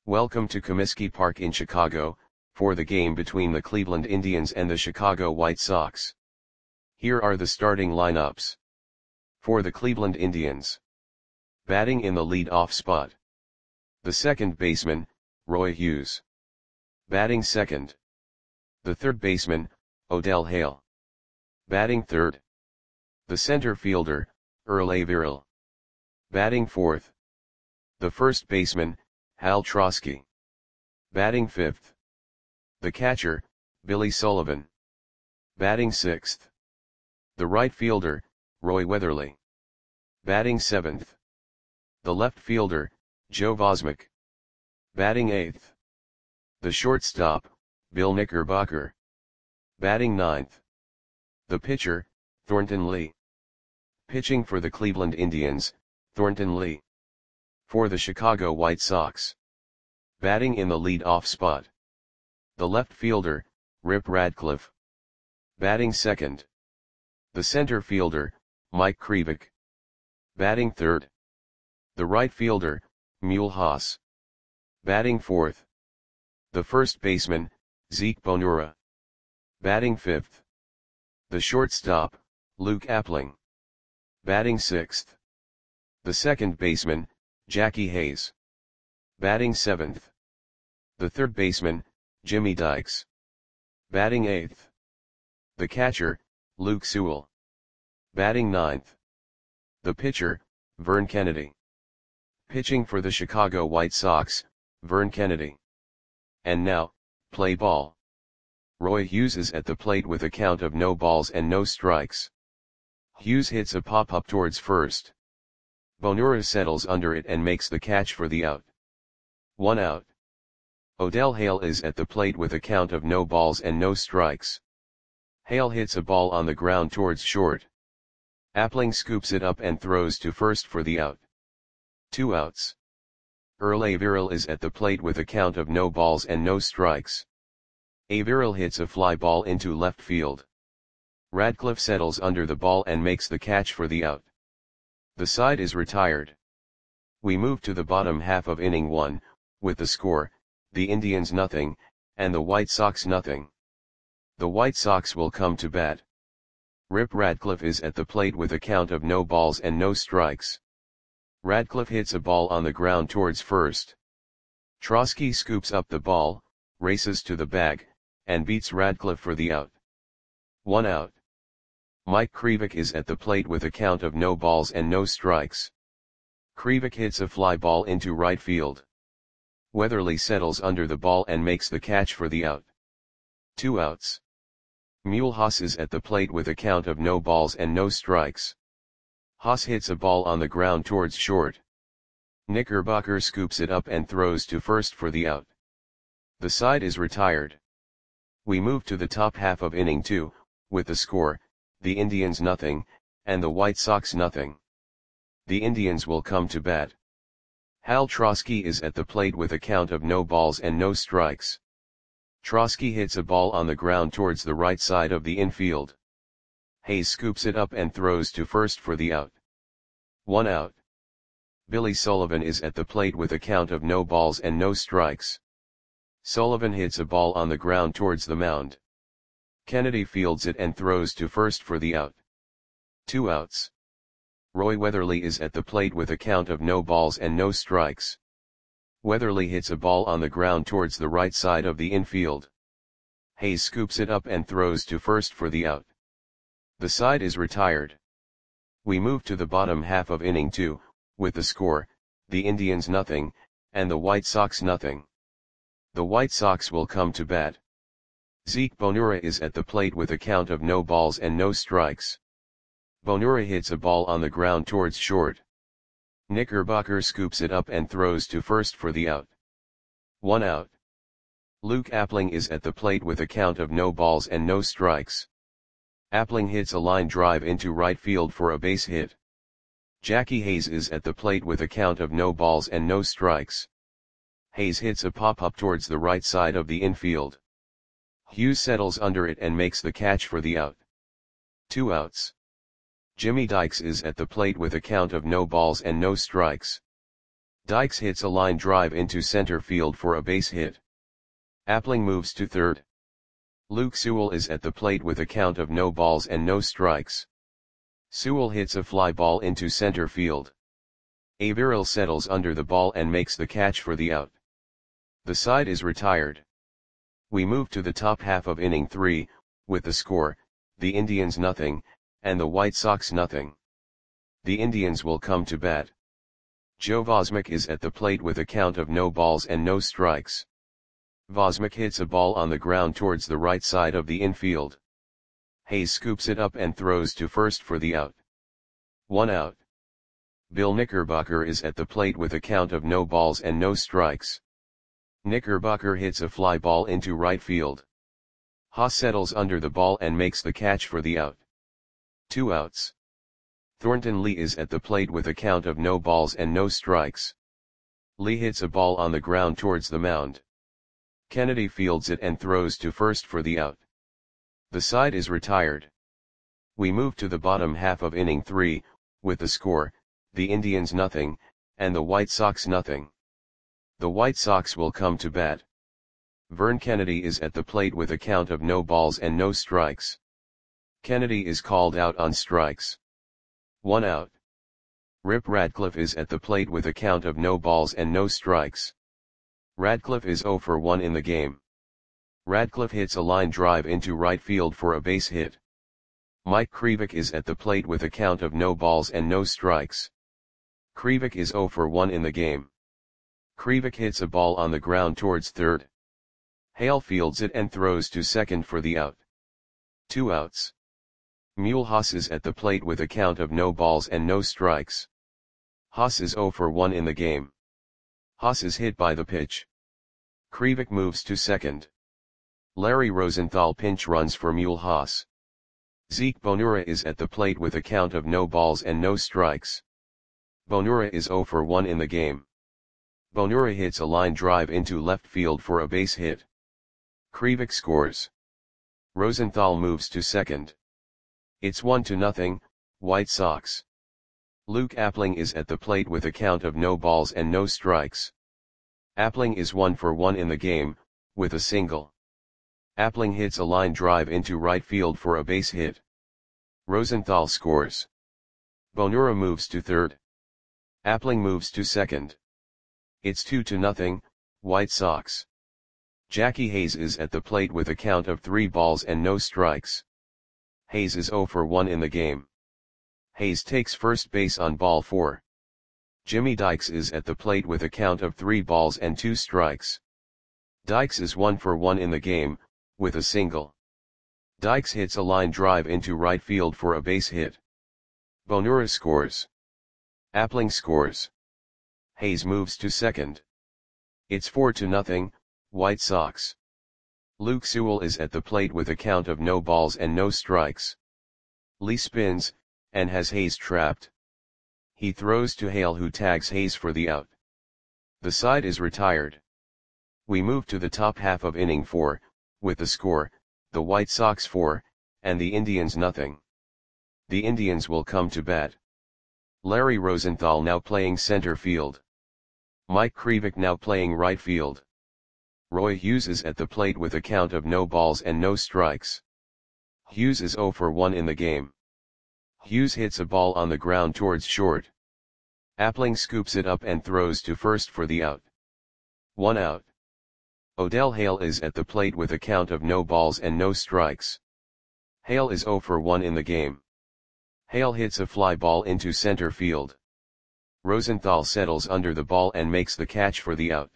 Welcome to Comiskey Park in Chicago, for the game between the Cleveland Indians and the Chicago White Sox. Here are the starting lineups. For the Cleveland Indians. Batting in the lead-off spot. The second baseman, Roy Hughes. Batting second. The third baseman, Odell Hale. Batting third. The center fielder, Earl Averill. Batting fourth. The first baseman, Hal Trosky. Batting fifth. The catcher, Billy Sullivan. Batting sixth. The right fielder, Roy Weatherly. Batting seventh. The left fielder, Joe Vosmick. Batting eighth. The shortstop, Bill Knickerbocker. Batting ninth. The pitcher, Thornton Lee. Pitching for the Cleveland Indians, Thornton Lee. For the Chicago White Sox. Batting in the lead-off spot. The left fielder, Rip Radcliffe. Batting second. The center fielder, Mike Krivik. Batting third. The right fielder, Mule Haas. Batting fourth. The first baseman, Zeke Bonura. Batting fifth. The shortstop, Luke Appling. Batting sixth. The second baseman, Jackie Hayes. Batting seventh. The third baseman, Jimmy Dykes. Batting eighth. The catcher, Luke Sewell. Batting ninth. The pitcher, Vern Kennedy. Pitching for the Chicago White Sox, Vern Kennedy. And now, play ball. Roy Hughes is at the plate with a count of no balls and no strikes. Hughes hits a pop-up towards first. Bonura settles under it and makes the catch for the out. 1 out. Odell Hale is at the plate with a count of no balls and no strikes. Hale hits a ball on the ground towards short. Appling scoops it up and throws to first for the out. 2 outs. Earl Averill is at the plate with a count of no balls and no strikes. Averill hits a fly ball into left field. Radcliffe settles under the ball and makes the catch for the out. The side is retired. We move to the bottom half of inning 1, with the score, the Indians nothing, and the White Sox nothing. The White Sox will come to bat. Rip Radcliffe is at the plate with a count of no balls and no strikes. Radcliffe hits a ball on the ground towards first. Trosky scoops up the ball, races to the bag, and beats Radcliffe for the out. 1 out. Mike Krivik is at the plate with a count of no balls and no strikes. Krivik hits a fly ball into right field. Weatherly settles under the ball and makes the catch for the out. 2 outs. Mule Haas is at the plate with a count of no balls and no strikes. Haas hits a ball on the ground towards short. Knickerbocker scoops it up and throws to first for the out. The side is retired. We move to the top half of inning 2, with the score, the Indians nothing, and the White Sox nothing. The Indians will come to bat. Hal Trosky is at the plate with a count of no balls and no strikes. Trosky hits a ball on the ground towards the right side of the infield. Hayes scoops it up and throws to first for the out. 1 out. Billy Sullivan is at the plate with a count of no balls and no strikes. Sullivan hits a ball on the ground towards the mound. Kennedy fields it and throws to first for the out. 2 outs. Roy Weatherly is at the plate with a count of no balls and no strikes. Weatherly hits a ball on the ground towards the right side of the infield. Hayes scoops it up and throws to first for the out. The side is retired. We move to the bottom half of inning 2, with the score, the Indians nothing, and the White Sox nothing. The White Sox will come to bat. Zeke Bonura is at the plate with a count of no balls and no strikes. Bonura hits a ball on the ground towards short. Knickerbocker scoops it up and throws to first for the out. 1 out. Luke Appling is at the plate with a count of no balls and no strikes. Appling hits a line drive into right field for a base hit. Jackie Hayes is at the plate with a count of no balls and no strikes. Hayes hits a pop-up towards the right side of the infield. Hughes settles under it and makes the catch for the out. 2 outs. Jimmy Dykes is at the plate with a count of no balls and no strikes. Dykes hits a line drive into center field for a base hit. Appling moves to third. Luke Sewell is at the plate with a count of no balls and no strikes. Sewell hits a fly ball into center field. Averill settles under the ball and makes the catch for the out. The side is retired. We move to the top half of inning 3, with the score, the Indians nothing, and the White Sox nothing. The Indians will come to bat. Joe Vosmick is at the plate with a count of no balls and no strikes. Vosmick hits a ball on the ground towards the right side of the infield. Hayes scoops it up and throws to first for the out. 1 out. Bill Knickerbocker is at the plate with a count of no balls and no strikes. Knickerbocker hits a fly ball into right field. Haas settles under the ball and makes the catch for the out. 2 outs. Thornton Lee is at the plate with a count of no balls and no strikes. Lee hits a ball on the ground towards the mound. Kennedy fields it and throws to first for the out. The side is retired. We move to the bottom half of inning 3, with the score, the Indians nothing, and the White Sox nothing. The White Sox will come to bat. Vern Kennedy is at the plate with a count of no balls and no strikes. Kennedy is called out on strikes. 1 out. Rip Radcliffe is at the plate with a count of no balls and no strikes. Radcliffe is 0 for 1 in the game. Radcliffe hits a line drive into right field for a base hit. Mike Krivik is at the plate with a count of no balls and no strikes. Krivik is 0 for 1 in the game. Krivik hits a ball on the ground towards third. Hale fields it and throws to second for the out. 2 outs. Mule Haas is at the plate with a count of no balls and no strikes. Haas is 0 for 1 in the game. Haas is hit by the pitch. Krivik moves to second. Larry Rosenthal pinch runs for Mule Haas. Zeke Bonura is at the plate with a count of no balls and no strikes. Bonura is 0 for 1 in the game. Bonura hits a line drive into left field for a base hit. Krivik scores. Rosenthal moves to second. It's 1-0, White Sox. Luke Appling is at the plate with a count of no balls and no strikes. Appling is 1 for 1 in the game, with a single. Appling hits a line drive into right field for a base hit. Rosenthal scores. Bonura moves to third. Appling moves to second. It's 2-0, White Sox. Jackie Hayes is at the plate with a count of 3 balls and no strikes. Hayes is 0 for 1 in the game. Hayes takes first base on ball 4. Jimmy Dykes is at the plate with a count of 3 balls and 2 strikes. Dykes is 1 for 1 in the game, with a single. Dykes hits a line drive into right field for a base hit. Bonura scores. Appling scores. Hayes moves to second. It's 4-0, White Sox. Luke Sewell is at the plate with a count of no balls and no strikes. Lee spins, and has Hayes trapped. He throws to Hale, who tags Hayes for the out. The side is retired. We move to the top half of inning 4, with the score, the White Sox 4, and the Indians nothing. The Indians will come to bat. Larry Rosenthal now playing center field. Mike Krivik now playing right field. Roy Hughes is at the plate with a count of no balls and no strikes. Hughes is 0 for 1 in the game. Hughes hits a ball on the ground towards short. Appling scoops it up and throws to first for the out. 1 out. Odell Hale is at the plate with a count of no balls and no strikes. Hale is 0 for 1 in the game. Hale hits a fly ball into center field. Rosenthal settles under the ball and makes the catch for the out.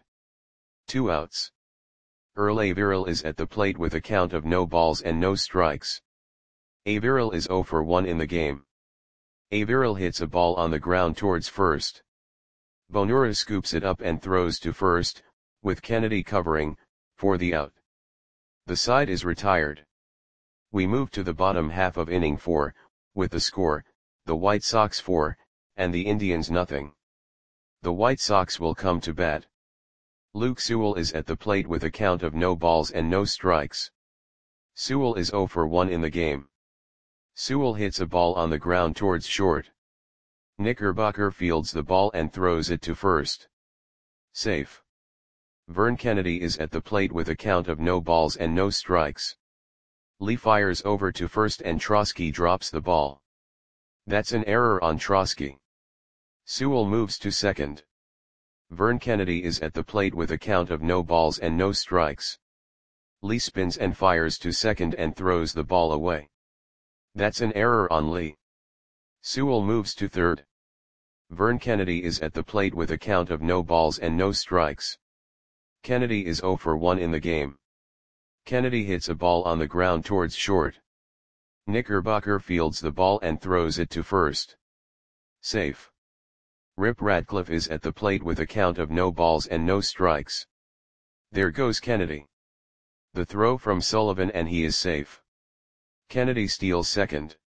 2 outs. Earl Averill is at the plate with a count of no balls and no strikes. Averill is 0 for 1 in the game. Averill hits a ball on the ground towards first. Bonura scoops it up and throws to first, with Kennedy covering, for the out. The side is retired. We move to the bottom half of inning 4, with the score, the White Sox 4, and the Indians nothing. The White Sox will come to bat. Luke Sewell is at the plate with a count of no balls and no strikes. Sewell is 0 for 1 in the game. Sewell hits a ball on the ground towards short. Knickerbocker fields the ball and throws it to first. Safe. Vern Kennedy is at the plate with a count of no balls and no strikes. Lee fires over to first and Trosky drops the ball. That's an error on Trosky. Sewell moves to second. Vern Kennedy is at the plate with a count of no balls and no strikes. Lee spins and fires to second and throws the ball away. That's an error on Lee. Sewell moves to third. Vern Kennedy is at the plate with a count of no balls and no strikes. Kennedy is 0 for 1 in the game. Kennedy hits a ball on the ground towards short. Knickerbocker fields the ball and throws it to first. Safe. Rip Radcliffe is at the plate with a count of no balls and no strikes. There goes Kennedy. The throw from Sullivan and he is safe. Kennedy steals second.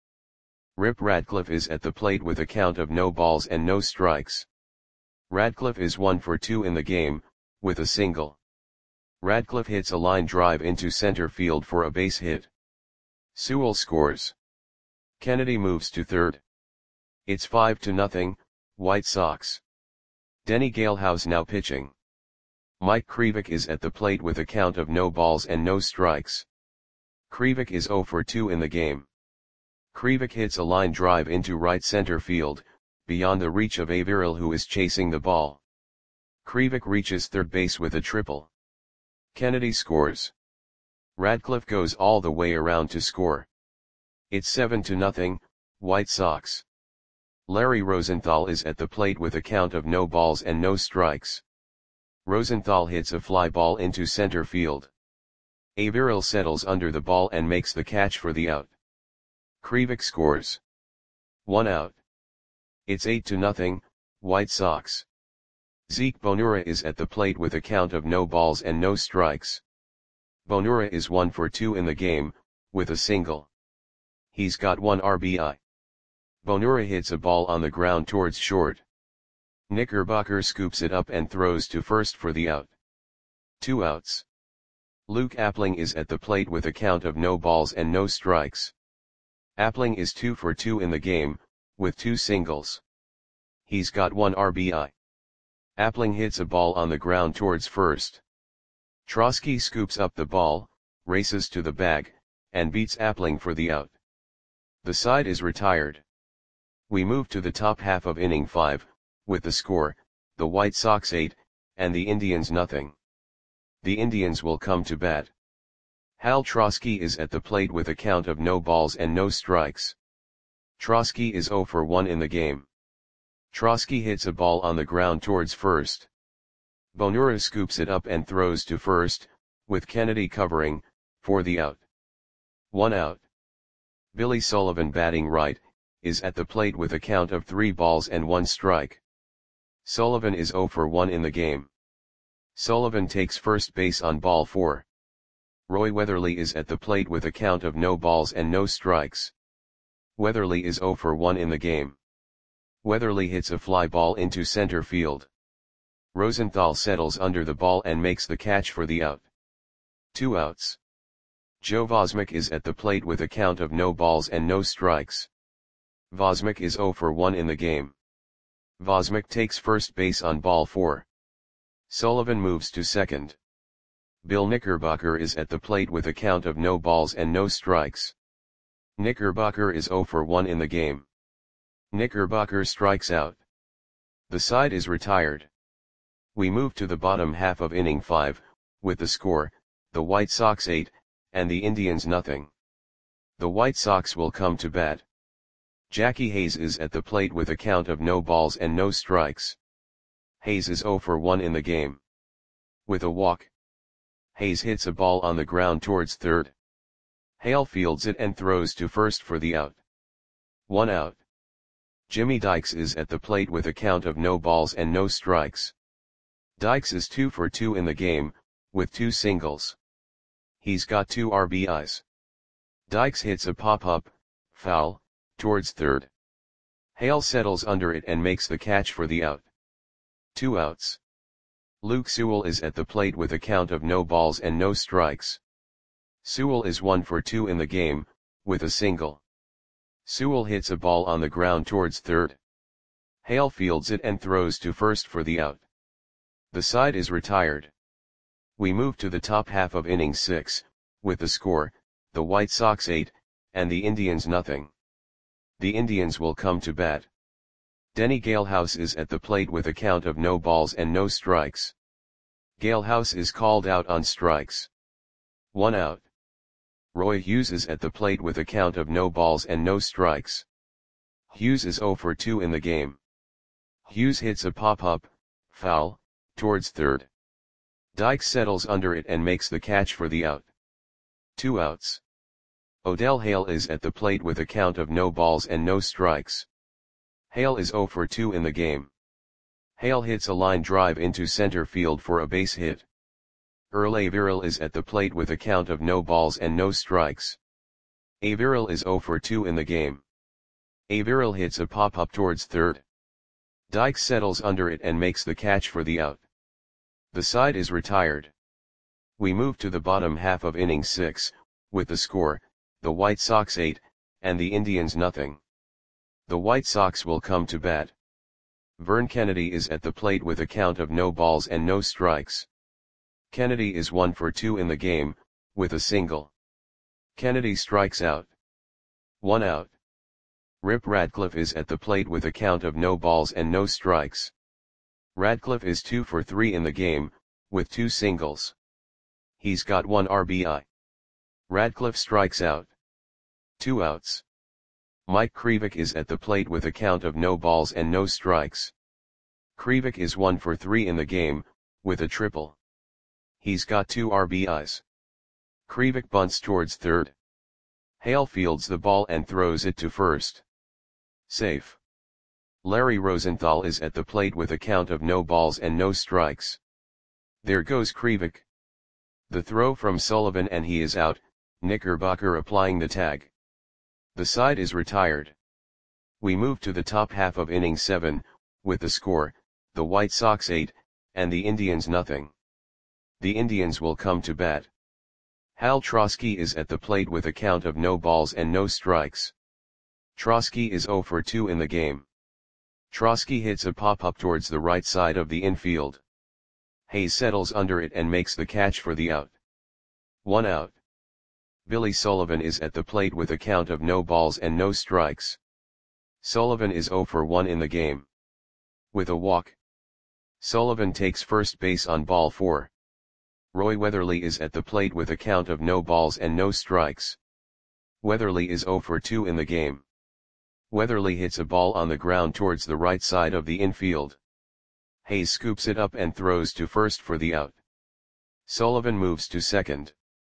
Rip Radcliffe is at the plate with a count of no balls and no strikes. Radcliffe is 1 for 2 in the game, with a single. Radcliffe hits a line drive into center field for a base hit. Sewell scores. Kennedy moves to third. It's 5-0, White Sox. Denny Galehouse now pitching. Mike Krivik is at the plate with a count of no balls and no strikes. Krivik is 0 for 2 in the game. Krivik hits a line drive into right center field, beyond the reach of Averill who is chasing the ball. Krivik reaches third base with a triple. Kennedy scores. Radcliffe goes all the way around to score. It's 7-0, White Sox. Larry Rosenthal is at the plate with a count of no balls and no strikes. Rosenthal hits a fly ball into center field. Averill settles under the ball and makes the catch for the out. Krivik scores. 1 out. It's 8-0, White Sox. Zeke Bonura is at the plate with a count of no balls and no strikes. Bonura is 1 for 2 in the game, with a single. He's got 1 RBI. Bonura hits a ball on the ground towards short. Knickerbocker scoops it up and throws to first for the out. 2 outs. Luke Appling is at the plate with a count of no balls and no strikes. Appling is 2 for 2 in the game, with 2 singles. He's got 1 RBI. Appling hits a ball on the ground towards first. Trosky scoops up the ball, races to the bag, and beats Appling for the out. The side is retired. We move to the top half of inning 5, with the score, the White Sox 8, and the Indians nothing. The Indians will come to bat. Hal Trosky is at the plate with a count of no balls and no strikes. Trosky is 0 for 1 in the game. Trosky hits a ball on the ground towards first. Bonura scoops it up and throws to first, with Kennedy covering, for the out. 1 out. Billy Sullivan batting right, is at the plate with a count of 3 balls and 1 strike. Sullivan is 0 for 1 in the game. Sullivan takes first base on ball 4. Roy Weatherly is at the plate with a count of no balls and no strikes. Weatherly is 0 for 1 in the game. Weatherly hits a fly ball into center field. Rosenthal settles under the ball and makes the catch for the out. 2 outs. Joe Vosmick is at the plate with a count of no balls and no strikes. Vosmick is 0 for 1 in the game. Vosmick takes first base on ball 4. Sullivan moves to second. Bill Knickerbocker is at the plate with a count of no balls and no strikes. Knickerbocker is 0 for 1 in the game. Knickerbocker strikes out. The side is retired. We move to the bottom half of inning 5, with the score, the White Sox 8, and the Indians nothing. The White Sox will come to bat. Jackie Hayes is at the plate with a count of no balls and no strikes. Hayes is 0 for 1 in the game. With a walk. Hayes hits a ball on the ground towards third. Hale fields it and throws to first for the out. 1 out. Jimmy Dykes is at the plate with a count of no balls and no strikes. Dykes is 2 for 2 in the game, with 2 singles. He's got 2 RBIs. Dykes hits a pop-up, foul, towards third. Hale settles under it and makes the catch for the out. 2 outs. Luke Sewell is at the plate with a count of no balls and no strikes. Sewell is 1 for 2 in the game, with a single. Sewell hits a ball on the ground towards third. Hale fields it and throws to first for the out. The side is retired. We move to the top half of inning 6, with the score, the White Sox 8, and the Indians nothing. The Indians will come to bat. Denny Galehouse is at the plate with a count of no balls and no strikes. Galehouse is called out on strikes. 1 out. Roy Hughes is at the plate with a count of no balls and no strikes. Hughes is 0 for 2 in the game. Hughes hits a pop-up, foul, towards third. Dykes settles under it and makes the catch for the out. 2 outs. Odell Hale is at the plate with a count of no balls and no strikes. Hale is 0 for 2 in the game. Hale hits a line drive into center field for a base hit. Earl Averill is at the plate with a count of no balls and no strikes. Averill is 0 for 2 in the game. Averill hits a pop-up towards third. Dykes settles under it and makes the catch for the out. The side is retired. We move to the bottom half of inning 6, with the score, the White Sox 8, and the Indians nothing. The White Sox will come to bat. Vern Kennedy is at the plate with a count of no balls and no strikes. Kennedy is 1 for 2 in the game, with a single. Kennedy strikes out. 1 out. Rip Radcliffe is at the plate with a count of no balls and no strikes. Radcliffe is 2 for 3 in the game, with 2 singles. He's got 1 RBI. Radcliffe strikes out. 2 outs. Mike Krivik is at the plate with a count of no balls and no strikes. Krivik is 1 for 3 in the game, with a triple. He's got 2 RBIs. Krivik bunts towards third. Hale fields the ball and throws it to first. Safe. Larry Rosenthal is at the plate with a count of no balls and no strikes. There goes Krivik. The throw from Sullivan and he is out, Knickerbocker applying the tag. The side is retired. We move to the top half of inning 7, with the score, the White Sox 8, and the Indians nothing. The Indians will come to bat. Hal Trosky is at the plate with a count of no balls and no strikes. Trosky is 0 for 2 in the game. Trosky hits a pop-up towards the right side of the infield. Hayes settles under it and makes the catch for the out. 1 out. Billy Sullivan is at the plate with a count of no balls and no strikes. Sullivan is 0 for 1 in the game. With a walk. Sullivan takes first base on ball 4. Roy Weatherly is at the plate with a count of no balls and no strikes. Weatherly is 0 for 2 in the game. Weatherly hits a ball on the ground towards the right side of the infield. Hayes scoops it up and throws to first for the out. Sullivan moves to second.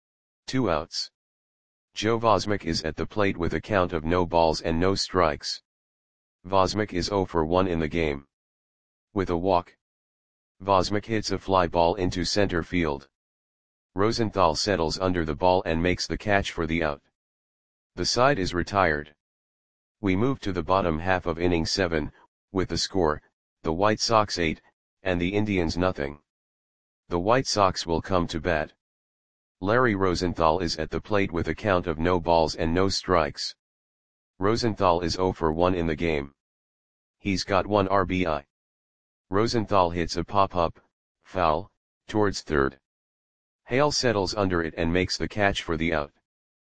2 outs. Joe Vosmick is at the plate with a count of no balls and no strikes. Vosmick is 0 for 1 in the game. With a walk. Vosmick hits a fly ball into center field. Rosenthal settles under the ball and makes the catch for the out. The side is retired. We move to the bottom half of inning 7, with the score, the White Sox 8, and the Indians nothing. The White Sox will come to bat. Larry Rosenthal is at the plate with a count of no balls and no strikes. Rosenthal is 0 for 1 in the game. He's got 1 RBI. Rosenthal hits a pop-up, foul, towards third. Hale settles under it and makes the catch for the out.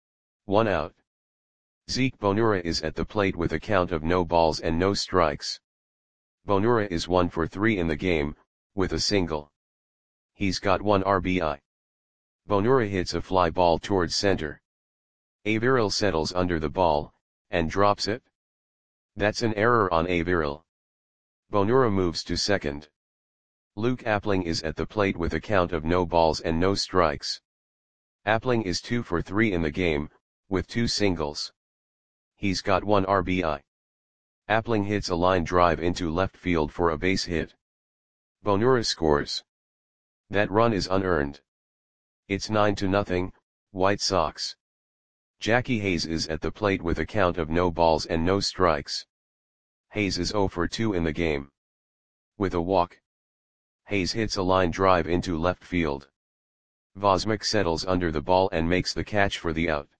1 out. Zeke Bonura is at the plate with a count of no balls and no strikes. Bonura is 1 for 3 in the game, with a single. He's got 1 RBI. Bonura hits a fly ball towards center. Averill settles under the ball, and drops it. That's an error on Averill. Bonura moves to second. Luke Appling is at the plate with a count of no balls and no strikes. Appling is 2 for 3 in the game, with 2 singles. He's got 1 RBI. Appling hits a line drive into left field for a base hit. Bonura scores. That run is unearned. It's 9-0, White Sox. Jackie Hayes is at the plate with a count of no balls and no strikes. Hayes is 0 for 2 in the game. With a walk. Hayes hits a line drive into left field. Vosmick settles under the ball and makes the catch for the out.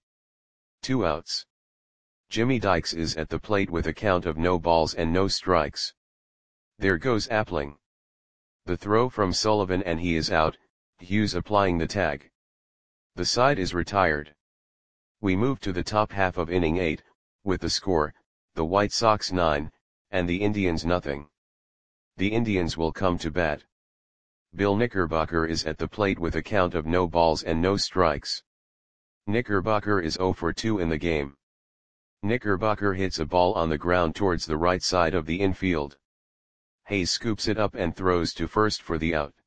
2 outs. Jimmy Dykes is at the plate with a count of no balls and no strikes. There goes Appling. The throw from Sullivan and he is out, Hughes applying the tag. The side is retired. We move to the top half of inning 8, with the score, the White Sox 9, and the Indians nothing. The Indians will come to bat. Bill Knickerbocker is at the plate with a count of no balls and no strikes. Knickerbocker is 0 for 2 in the game. Knickerbocker hits a ball on the ground towards the right side of the infield. Hayes scoops it up and throws to first for the out.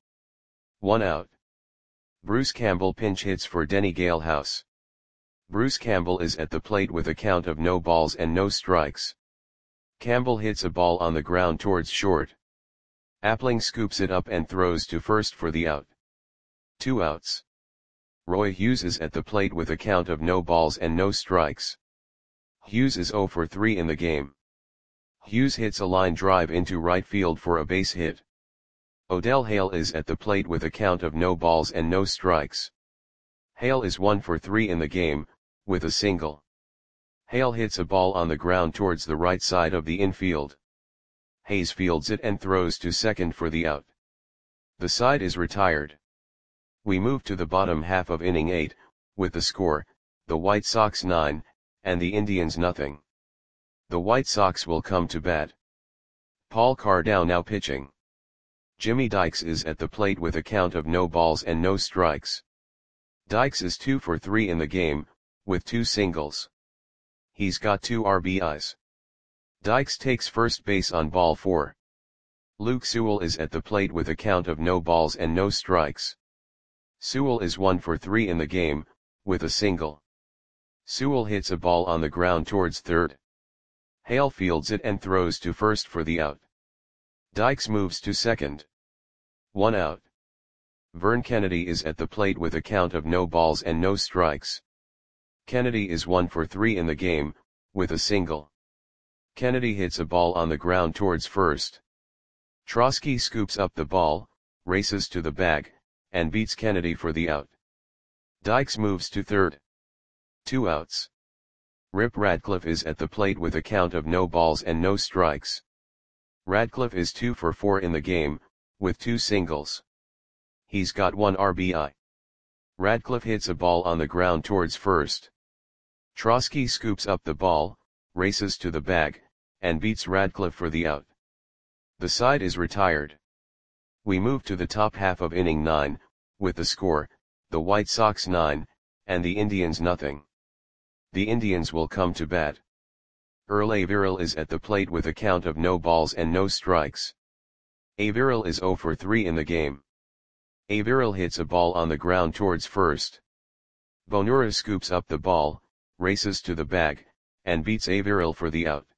1 out. Bruce Campbell pinch hits for Denny Galehouse. Bruce Campbell is at the plate with a count of no balls and no strikes. Campbell hits a ball on the ground towards short. Appling scoops it up and throws to first for the out. 2 outs. Roy Hughes is at the plate with a count of no balls and no strikes. Hughes is 0 for 3 in the game. Hughes hits a line drive into right field for a base hit. Odell Hale is at the plate with a count of no balls and no strikes. Hale is 1 for 3 in the game, with a single. Hale hits a ball on the ground towards the right side of the infield. Hayes fields it and throws to second for the out. The side is retired. We move to the bottom half of inning 8, with the score, the White Sox 9, and the Indians nothing. The White Sox will come to bat. Paul Cardau now pitching. Jimmy Dykes is at the plate with a count of no balls and no strikes. Dykes is 2 for 3 in the game, with 2 singles. He's got 2 RBIs. Dykes takes first base on ball 4. Luke Sewell is at the plate with a count of no balls and no strikes. Sewell is 1 for 3 in the game, with a single. Sewell hits a ball on the ground towards third. Hale fields it and throws to first for the out. Dykes moves to second. 1 out. Vern Kennedy is at the plate with a count of no balls and no strikes. Kennedy is 1 for 3 in the game, with a single. Kennedy hits a ball on the ground towards first. Trosky scoops up the ball, races to the bag, and beats Kennedy for the out. Dykes moves to third. 2 outs. Rip Radcliffe is at the plate with a count of no balls and no strikes. Radcliffe is 2 for 4 in the game, with 2 singles. He's got 1 RBI. Radcliffe hits a ball on the ground towards first. Trosky scoops up the ball, races to the bag, and beats Radcliffe for the out. The side is retired. We move to the top half of inning 9, with the score, the White Sox 9, and the Indians nothing. The Indians will come to bat. Earl Averill is at the plate with a count of no balls and no strikes. Averill is 0 for 3 in the game. Averill hits a ball on the ground towards first. Bonura scoops up the ball, races to the bag, and beats Averill for the out.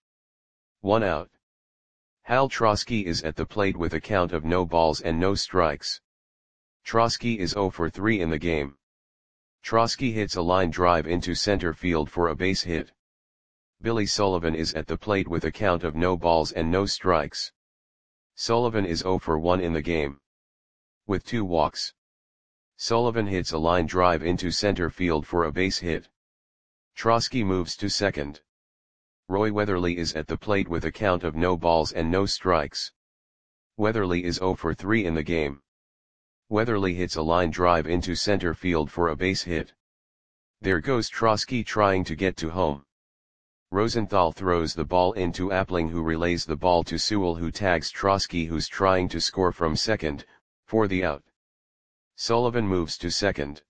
1 out. Hal Trosky is at the plate with a count of no balls and no strikes. Trosky is 0 for 3 in the game. Trosky hits a line drive into center field for a base hit. Billy Sullivan is at the plate with a count of no balls and no strikes. Sullivan is 0 for 1 in the game. With 2 walks. Sullivan hits a line drive into center field for a base hit. Trosky moves to second. Roy Weatherly is at the plate with a count of no balls and no strikes. Weatherly is 0 for 3 in the game. Weatherly hits a line drive into center field for a base hit. There goes Trosky trying to get to home. Rosenthal throws the ball into Appling, who relays the ball to Sewell, who tags Trosky, who's trying to score from second, for the out. Sullivan moves to second.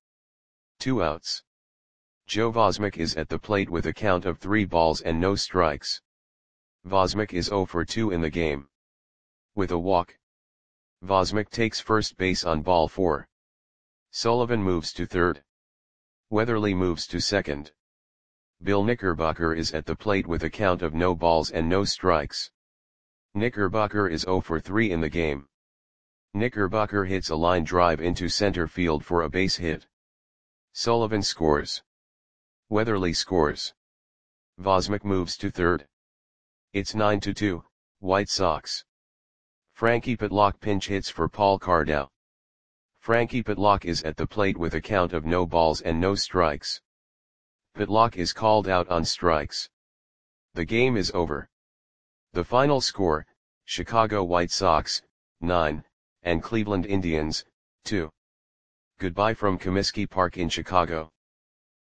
2 outs. Joe Vosmick is at the plate with a count of 3 balls and no strikes. Vosmick is 0 for 2 in the game. With a walk. Vosmick takes first base on ball 4. Sullivan moves to third. Weatherly moves to second. Bill Knickerbocker is at the plate with a count of no balls and no strikes. Knickerbocker is 0 for 3 in the game. Knickerbocker hits a line drive into center field for a base hit. Sullivan scores. Weatherly scores. Vosmick moves to third. It's 9-2, White Sox. Frankie Pitlock pinch hits for Paul Cardau. Frankie Pitlock is at the plate with a count of no balls and no strikes. Pitlock is called out on strikes. The game is over. The final score, Chicago White Sox, 9, and Cleveland Indians, 2. Goodbye from Comiskey Park in Chicago.